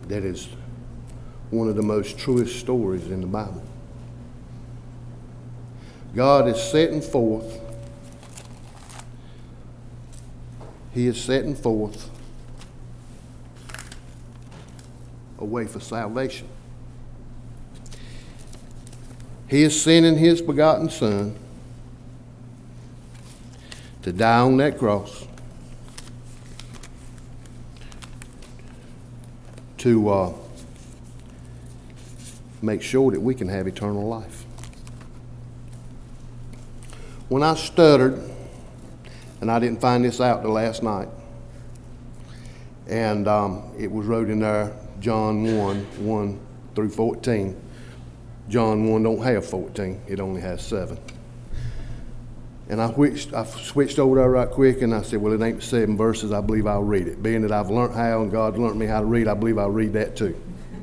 that is one of the most truest stories in the Bible. God is setting forth, He is setting forth a way for salvation. He is sending His begotten Son to die on that cross to make sure that we can have eternal life. When I stuttered, and I didn't find this out till last night, and it was wrote in there, John 1 through 14. John 1 don't have 14, it only has 7. And I switched over there right quick, and I said, well, it ain't 7 verses, I believe I'll read it. Being that I've learned how and God's learned me how to read, I believe I'll read that too.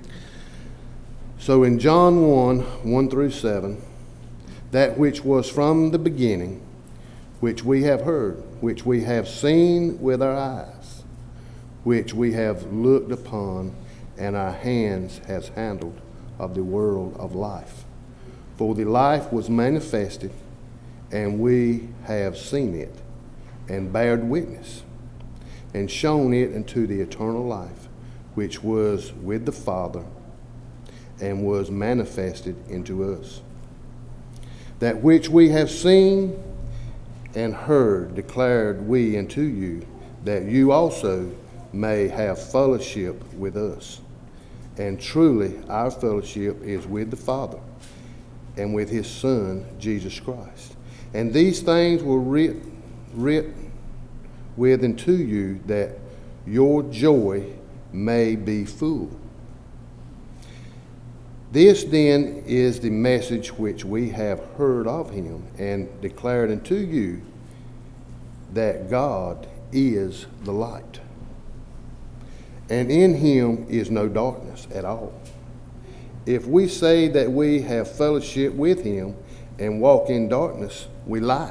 So in John 1 through 7, that which was from the beginning, which we have heard, which we have seen with our eyes, which we have looked upon, and our hands has handled of the world of life. For the life was manifested, and we have seen it, and bared witness, and shown it unto the eternal life, which was with the Father, and was manifested into us. That which we have seen and heard declared we unto you, that you also may have fellowship with us. And truly our fellowship is with the Father and with His Son, Jesus Christ. And these things were written with unto you, that your joy may be full. This then is the message which we have heard of Him and declared unto you, that God is the light, and in Him is no darkness at all. If we say that we have fellowship with Him and walk in darkness, we lie,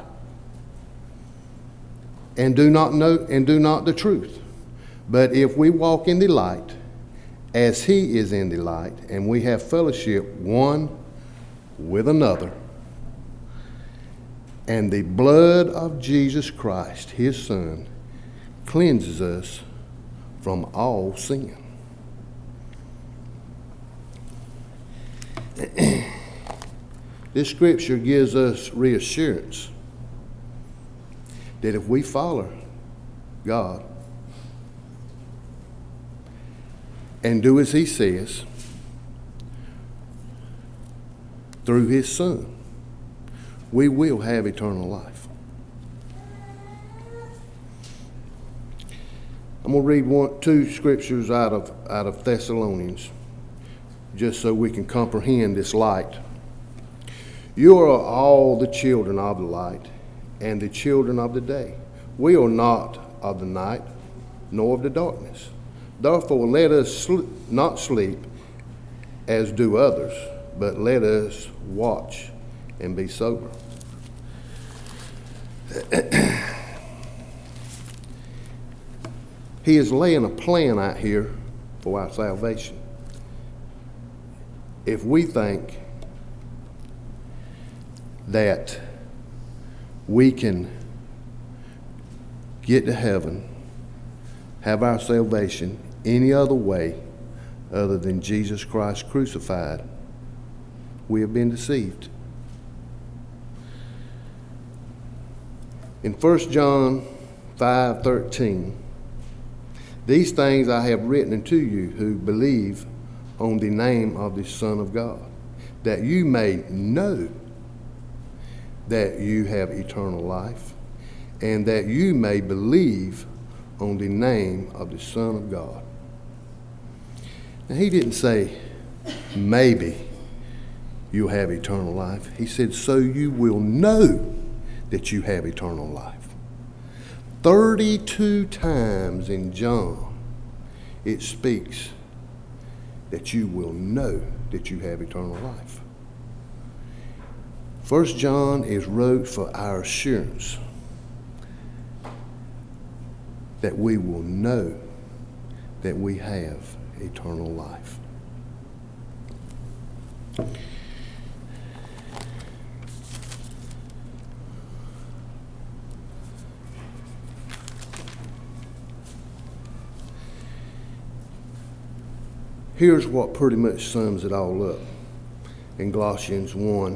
and do not the truth. But if we walk in the light, as He is in the light, and we have fellowship one with another, and the blood of Jesus Christ, His Son, cleanses us from all sin. This scripture gives us reassurance that if we follow God and do as He says through His Son, we will have eternal life. I'm going to read two scriptures out of Thessalonians, just so we can comprehend this light. You are all the children of the light and the children of the day. We are not of the night, nor of the darkness. Therefore let us not sleep as do others, but let us watch and be sober. He is laying a plan out here for our salvation. If we think that we can get to heaven, have our salvation any other way other than Jesus Christ crucified, we have been deceived. In 1 John 5:13, these things I have written unto you who believe on the name of the Son of God, that you may know that you have eternal life, and that you may believe on the name of the Son of God. Now, he didn't say maybe you'll have eternal life. He said, so you will know that you have eternal life. 32 times in John, it speaks that you will know that you have eternal life. 1 John is wrote for our assurance that we will know that we have eternal life. Here's what pretty much sums it all up in Colossians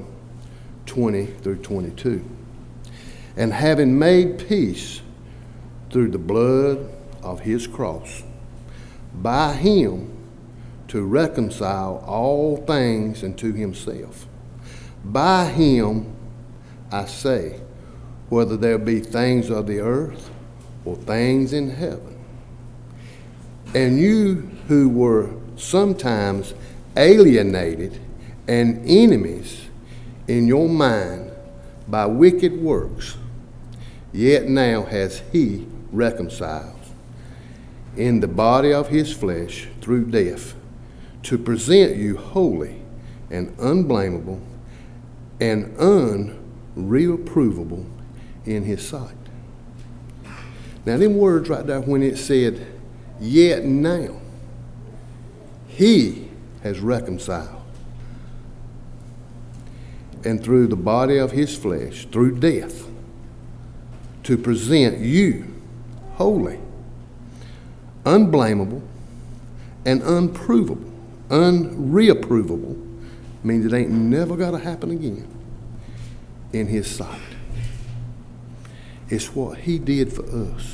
1:20-22. And having made peace through the blood of his cross, by him to reconcile all things unto himself. By him, I say, whether there be things of the earth or things in heaven. And you who were sometimes alienated and enemies in your mind by wicked works, yet now has he reconciled in the body of his flesh through death, to present you holy and unblameable and unreprovable in his sight. Now, them words right there, when it said, yet now, he has reconciled, and through the body of his flesh, through death, to present you holy, unblameable, and unreprovable, means it ain't never got to happen again in his sight. It's what he did for us.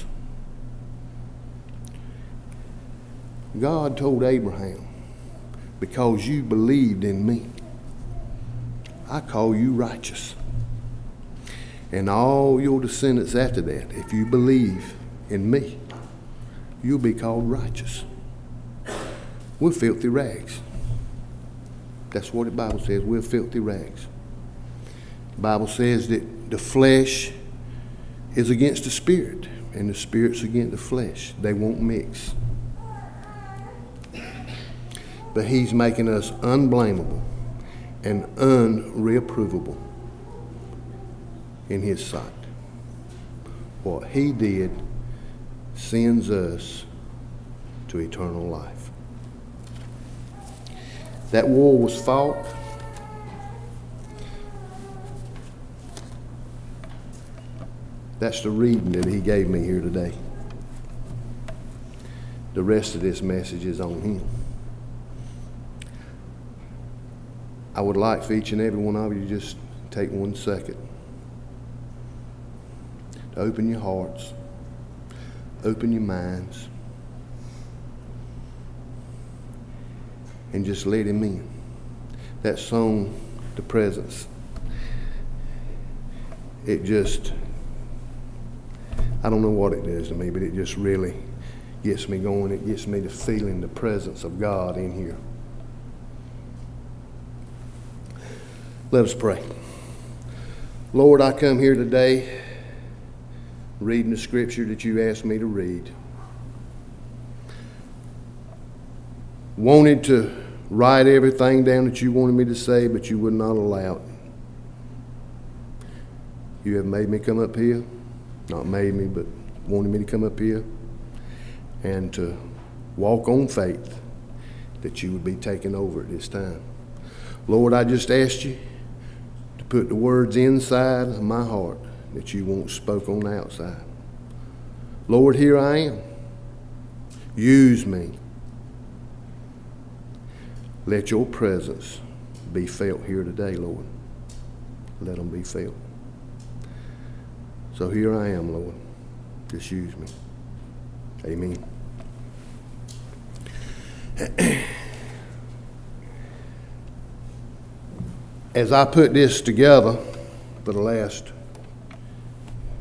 God told Abraham, because you believed in me, I call you righteous. And all your descendants after that, if you believe in me, you'll be called righteous. We're filthy rags. That's what the Bible says. We're filthy rags. The Bible says that the flesh is against the spirit, and the spirit's against the flesh. They won't mix. But he's making us unblameable and unreprovable in his sight. What he did sends us to eternal life. That war was fought. That's the reading that he gave me here today. The rest of this message is on him. I would like for each and every one of you to just take 1 second to open your hearts, open your minds, and just let him in. That song, The Presence, it just, I don't know what it does to me, but it just really gets me going. It gets me to feeling the presence of God in here. Let us pray. Lord, I come here today reading the scripture that you asked me to read. Wanted to write everything down that you wanted me to say, but you would not allow it. You have made me come up here, not made me, but wanted me to come up here and to walk on faith that you would be taking over at this time. Lord, I just asked you to put the words inside of my heart that you want spoke on the outside. Lord, here I am. Use me. Let your presence be felt here today, Lord. Let them be felt. So here I am, Lord. Just use me. Amen. As I put this together for the last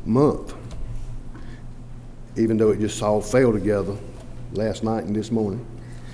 month, even though it just all fell together last night and this morning,